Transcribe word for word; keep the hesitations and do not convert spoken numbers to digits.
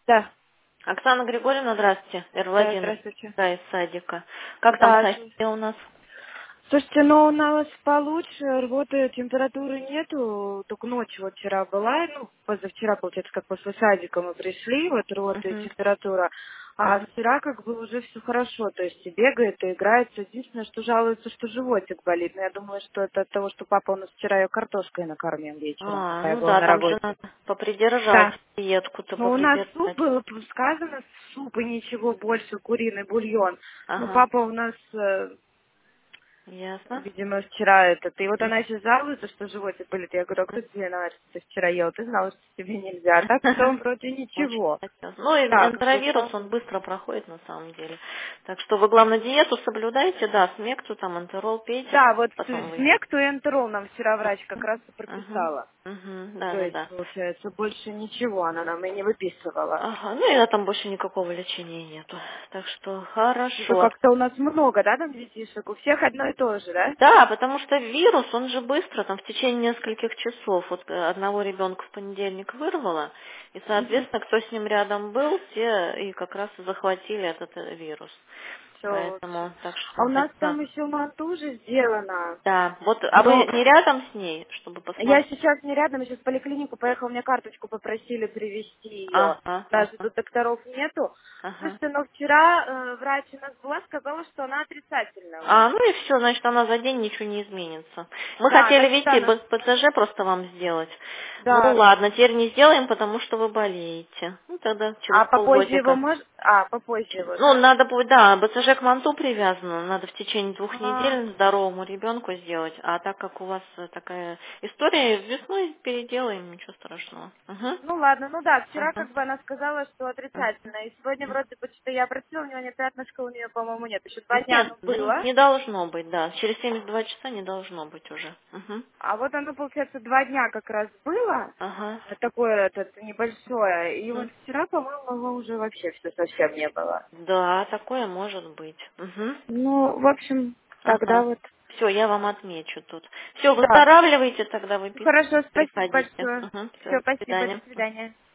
Да, Оксана Григорьевна, здравствуйте. Эр да, Владимир здравствуйте. да, из садика. Как там Да, София у нас? слушайте, ну у нас получше, рвоты, температуры нету, только ночью вот вчера была, ну, позавчера, получается, как после садика мы пришли, вот рвоты и Угу. температура, а Угу. вчера как бы уже все хорошо, то есть и бегает, и играется, единственное, что жалуется, что животик болит, но я думаю, что это от того, что папа у нас вчера ее картошкой накормил вечером, А, пока я ну была да, на там же работе. надо попридержать Да. диетку-то, Ну, у нас суп попридержать. был, сказано, суп и ничего больше, куриный бульон. Но Ага, папа у нас э, ясно. видимо, вчера этот. И вот она еще жалуется, что животик болит. Я говорю, а кто тебе виноват, что ты вчера ел? Ты знала, что тебе нельзя. А так в целом вроде Очень ничего. хотел. Ну, и Да, как бы энтеровирус, слава он богу. быстро проходит на самом деле. Так что вы, главное, диету соблюдайте, да, смекту, там, энтерол пейте, Да, вот потом вы. смекту и энтерол нам вчера врач как раз и Угу. прописала. Угу. Да, То да, есть, да. получается, больше ничего она нам и не выписывала. Ага, ну и там больше никакого лечения нету. Так что Что-то хорошо. как-то у нас много, да, там детишек? У всех одно и то же, да? Да, потому что вирус, он же быстро, там в течение нескольких часов. Вот э, одного ребенка в понедельник вырвало, и, Угу. соответственно, кто с ним рядом был, те и как раз и захватили этот э, вирус. Все лучше. Поэтому, так А что у нас это... там еще манту уже сделано. Да, вот, а вы Но не рядом с ней, чтобы я посмотреть? сейчас не рядом, я сейчас в поликлинику поехала, мне карточку попросили привезти ее. Ага, Даже ага, тут докторов нету. ага. Слушайте, но вчера э, врач у нас была, сказала, что она отрицательная у А, меня. ну и все, значит, она за день ничего не изменится. Мы Да, хотели, так видите, странно. Б- ПЦЖ просто вам сделать. Ну Да. ладно, теперь не сделаем, потому что вы болеете. Ну тогда через А попозже его полгодика. может... А, попозже его, Ну, да? надо будет, да, БЦЖ к манту привязано, надо в течение двух А, недель здоровому ребенку сделать. А так как у вас э, такая история, весной переделаем, ничего страшного. Угу. ну ладно, ну да, вчера Ага. как бы она сказала, что отрицательно. И сегодня вроде бы что-то я обратила внимание, пятнышка у нее, по-моему, нет. Еще два дня Нет, оно не, было. не должно быть, да. Через семьдесят два часа не должно быть уже. Угу. А вот оно, получается, два дня как раз было, Ага. э, такое этот небольшое, и вот Мгм. вчера, по-моему, его уже вообще все совсем не было. Да, такое может быть. Угу. Ну, в общем, тогда Ага. вот, Все, я вам отмечу тут. Все, да. выздоравливайте, тогда Ну, выписывайте, хорошо, спасибо приходите. большое. Угу. Все, Все, до спасибо, до свидания. свидания.